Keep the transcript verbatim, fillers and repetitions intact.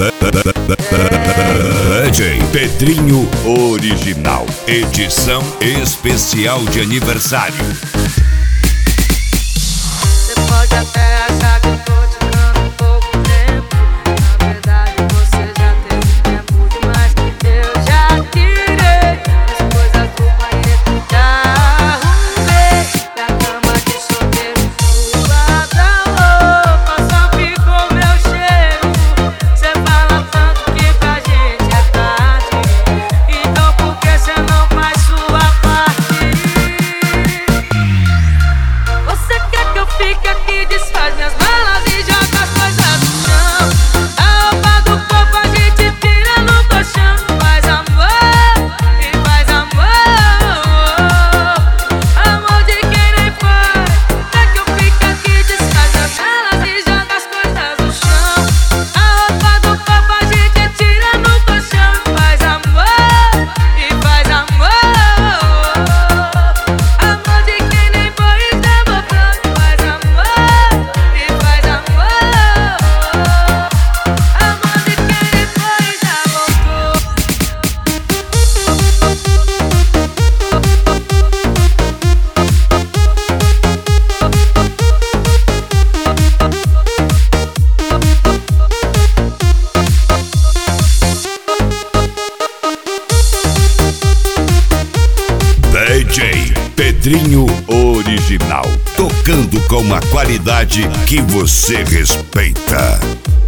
D J Pedrinho Original, edição especial de aniversário. Você pode até achar que eu tô te dando pouco tempo. Na verdade você já teve tempo demais. Eu já tirei as coisas do banheiro, já arrumei minha cama de solteiro. Sua da roupa só ficou meu cheiro. Cê fala tanto que pra gente é tarde, então por que cê não faz sua parte? Você quer que eu fique aqui, desfaz minhas malas e joga as coisas no chão. A roupa do corpo a gente tira no colchão. Faz amor e faz amor, amor de quem nem faz. Quer que eu fique aqui, desfaz minhas malas e joga as coisas no chão. A roupa do corpo a gente tira no colchão. Faz amor e faz amor, amor de quem nem foi e tá voltando. Faz amor e faz amor, amor de quem nem foi e já voltou. D J Pedrinho Original, tocando com uma qualidade que você respeita.